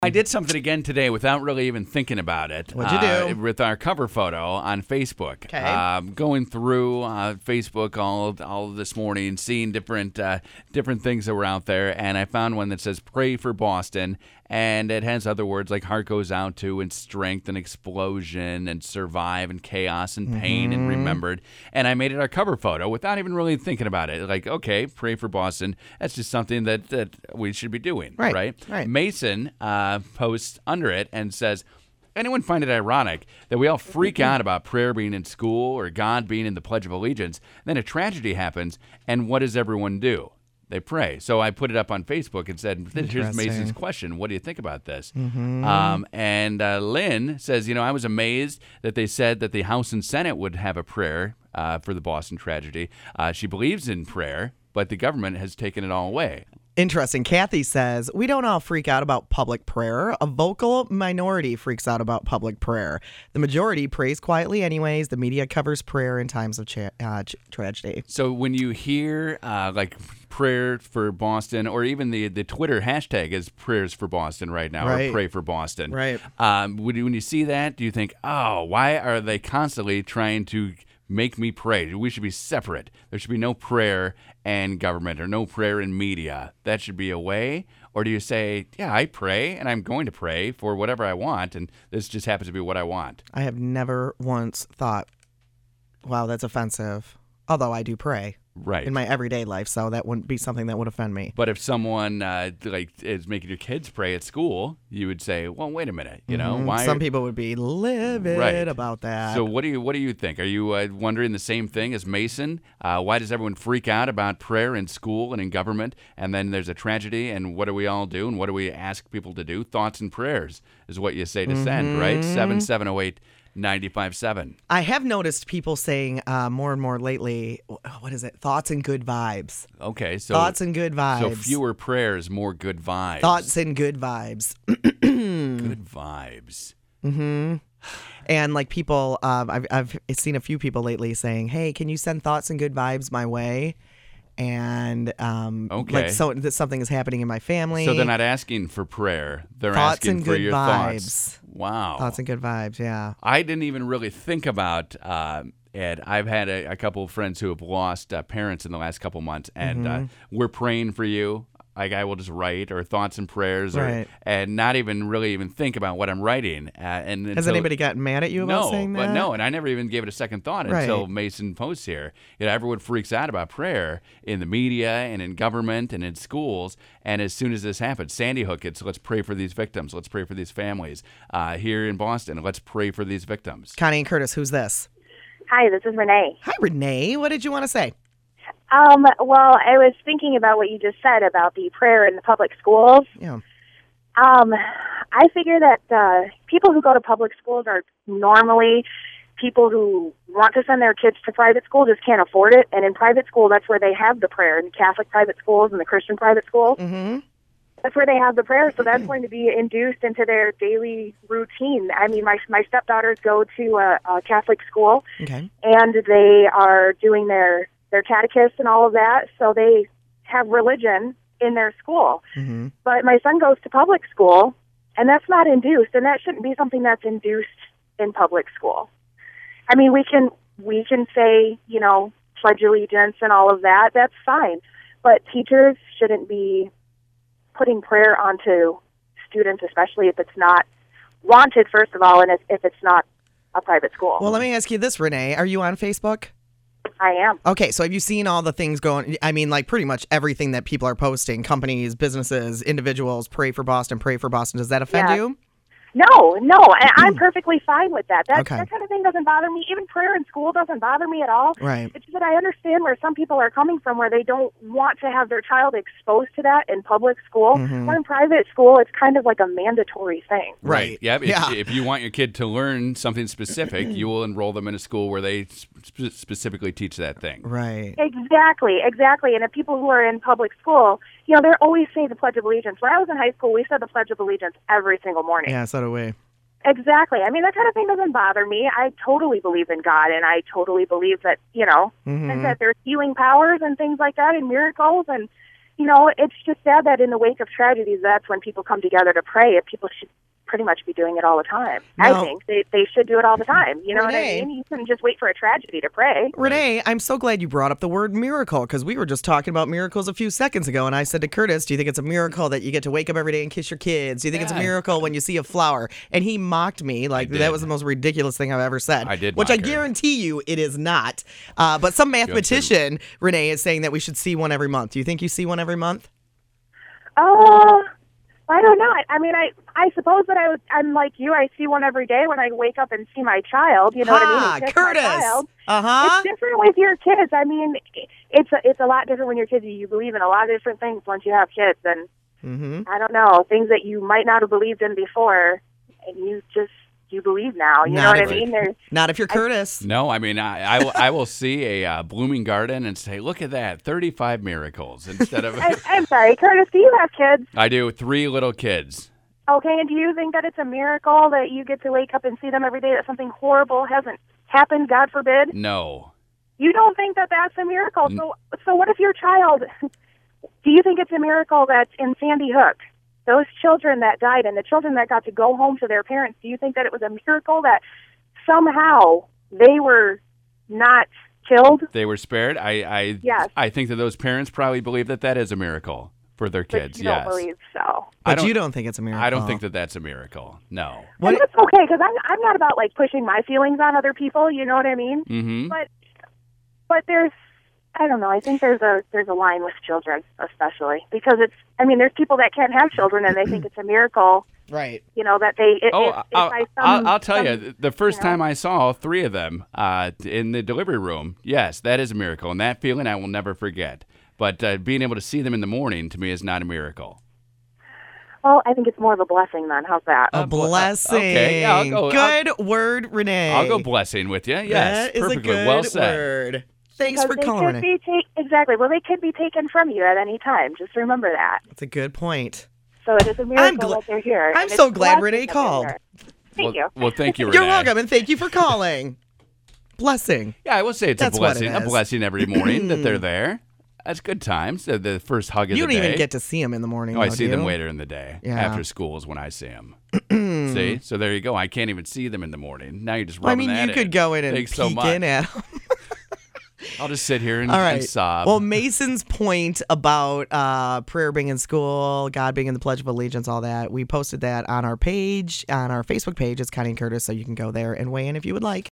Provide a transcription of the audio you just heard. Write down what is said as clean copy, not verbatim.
I did something again today without really even thinking about it. What'd you do? With our cover photo on Facebook. Okay. Going through Facebook all this morning, seeing different things that were out there, and I found one that says "Pray for Boston," and it has other words like "heart goes out to" and "strength" and "explosion" and "survive" and "chaos" and "pain" and "remembered." And I made it our cover photo without even really thinking about it. Like, okay, pray for Boston. That's just something that we should be doing, right? Mason posts under it and says, anyone find it ironic that we all freak out about prayer being in school or God being in the Pledge of Allegiance, then a tragedy happens, and what does everyone do? They pray. So I put it up on Facebook and said, here's Mason's question. What do you think about this? And Lynn says, I was amazed that they said that the House and Senate would have a prayer for the Boston tragedy. She believes in prayer, but the government has taken it all away. Interesting. Kathy says, we don't all freak out about public prayer. A vocal minority freaks out about public prayer. The majority prays quietly anyways. The media covers prayer in times of tragedy. So when you hear like prayer for Boston, or even the Twitter hashtag is prayers for Boston right now, or pray for Boston. Right. When you see that, do you think, oh, why are they constantly trying to make me pray? We should be separate. There should be no prayer and government or no prayer in media. That should be away. Or do you say, yeah, I pray and I'm going to pray for whatever I want, and this just happens to be what I want? I have never once thought, wow, that's offensive. Although I do pray. Right. In my everyday life, so that wouldn't be something that would offend me. But if someone is making your kids pray at school, you would say, "Well, wait a minute, why?" Some people would be livid about that. So what do you think? Are you wondering the same thing as Mason? Why does everyone freak out about prayer in school and in government, and then there's a tragedy, and what do we all do, and what do we ask people to do? Thoughts and prayers is what you say to send, right? 770-895-7. I have noticed people saying more and more lately, what is it? Thoughts and good vibes. Okay, so thoughts and good vibes. So fewer prayers, more good vibes. Thoughts and good vibes. Good vibes. Mm-hmm. And like people, I've seen a few people lately saying, hey, can you send thoughts and good vibes my way? And like something is happening in my family. So they're not asking for prayer. They're thoughts asking and for good your vibes. thoughts. Wow. Thoughts and good vibes, yeah. I didn't even really think about Ed. I've had a couple of friends who have lost parents in the last couple months, and we're praying for you. Like I will just write or thoughts and prayers, and not even really think about what I'm writing. Has anybody gotten mad at you about saying that? No, and I never even gave it a second thought until Mason posts here. Everyone freaks out about prayer in the media and in government and in schools. And as soon as this happens, Sandy Hook, it's let's pray for these victims. Let's pray for these families. Here in Boston, let's pray for these victims. Connie and Curtis, who's this? Hi, this is Renee. Hi, Renee. What did you want to say? Well, I was thinking about what you just said about the prayer in the public schools. Yeah. I figure that people who go to public schools are normally people who want to send their kids to private school, just can't afford it. And in private school, that's where they have the prayer. In Catholic private schools and the Christian private schools, that's where they have the prayer. So that's going to be induced into their daily routine. I mean, my stepdaughters go to a Catholic school, and they are doing their catechist and all of that, so they have religion in their school. But my son goes to public school, and that's not induced, and that shouldn't be something that's induced in public school. I mean, we can say, pledge allegiance and all of that. That's fine. But teachers shouldn't be putting prayer onto students, especially if it's not wanted, first of all, and if it's not a private school. Well, let me ask you this, Renee. Are you on Facebook? I am. Okay, so have you seen all the things going? I mean, like pretty much everything that people are posting, companies, businesses, individuals, pray for Boston, pray for Boston. Does that offend you? No, and I'm perfectly fine with that. That kind of thing doesn't bother me. Even prayer in school doesn't bother me at all. Right. It's just that I understand where some people are coming from, where they don't want to have their child exposed to that in public school. Or in private school, it's kind of like a mandatory thing. Right. Yeah. If you want your kid to learn something specific, you will enroll them in a school where they specifically teach that thing. Right. Exactly. And if people who are in public school, they always say the Pledge of Allegiance. When I was in high school, we said the Pledge of Allegiance every single morning. Yeah, so do we. Exactly. I mean, that kind of thing doesn't bother me. I totally believe in God, and I totally believe that, and that there's healing powers and things like that and miracles. And, it's just sad that in the wake of tragedies, that's when people come together to pray. If people should pretty much be doing it all the time. No. I think they should do it all the time. You know what I Renee. mean? You shouldn't just wait for a tragedy to pray. Renee, I'm so glad you brought up the word miracle because we were just talking about miracles a few seconds ago. And I said to Curtis, do you think it's a miracle that you get to wake up every day and kiss your kids? Do you think it's a miracle when you see a flower? And he mocked me like I that did. was the most ridiculous thing I've ever said. I did Which mock I her. guarantee you it is not. But some mathematician, Renee, is saying that we should see one every month. Do you think you see one every month? I don't know. I mean, I suppose that I'm like you. I see one every day when I wake up and see my child. You know what I mean? And kiss my Curtis. child. Uh-huh. It's different with your kids. I mean, it's a lot different when you're kids. You believe in a lot of different things once you have kids, and I don't know, things that you might not have believed in before, and you believe now. You know what I mean? Not if you're Curtis. No, I mean, I will see a blooming garden and say, look at that, 35 miracles instead of... I'm sorry, Curtis, do you have kids? I do, 3 little kids. Okay, and do you think that it's a miracle that you get to wake up and see them every day, that something horrible hasn't happened, God forbid? No. You don't think that that's a miracle? So what if your child... Do you think it's a miracle that's in Sandy Hook? Those children that died and the children that got to go home to their parents, do you think that it was a miracle that somehow they were not killed? They were spared? Yes. I think that those parents probably believe that that is a miracle for their kids, But you yes. don't believe so. But you don't think it's a miracle. I don't think that that's a miracle, no. And that's okay, because I'm not about, like, pushing my feelings on other people, you know what I mean? Mm-hmm. But there's, I don't know, I think there's a line with children, especially, because there's people that can't have children and they think it's a miracle, Right. that they... I'll tell you, the first time I saw all 3 of them in the delivery room, yes, that is a miracle, and that feeling I will never forget. But being able to see them in the morning, to me, is not a miracle. Well, I think it's more of a blessing then. How's that? A blessing. Okay, I'll go. Good word, Renee. I'll go blessing with you. Yes, that is perfectly a good well said. word. Thanks Because for calling, Renee. Exactly. Well, they could be taken from you at any time. Just remember that. That's a good point. So it is a miracle that they're here. I'm and so it's glad blessed Renee that they're called. here. Thank you. Well, thank you, Renee. You're welcome, and thank you for calling. Blessing. Yeah, I will say it's That's a what it blessing. A is. blessing every morning that they're there. That's good times. The first hug of You the don't day. even get to see them in the morning. Oh, I though, see do them you? later in the day. Yeah. After school is when I see them. See? So there you go. I can't even see them in the morning. Now you're just Well, I rubbing mean, that you could go in and Thanks so peek much. in at 'em. I'll just sit here and, All right. and sob. Well, Mason's point about prayer being in school, God being in the Pledge of Allegiance, all that, we posted that on our page, on our Facebook page. It's Connie and Curtis, so you can go there and weigh in if you would like.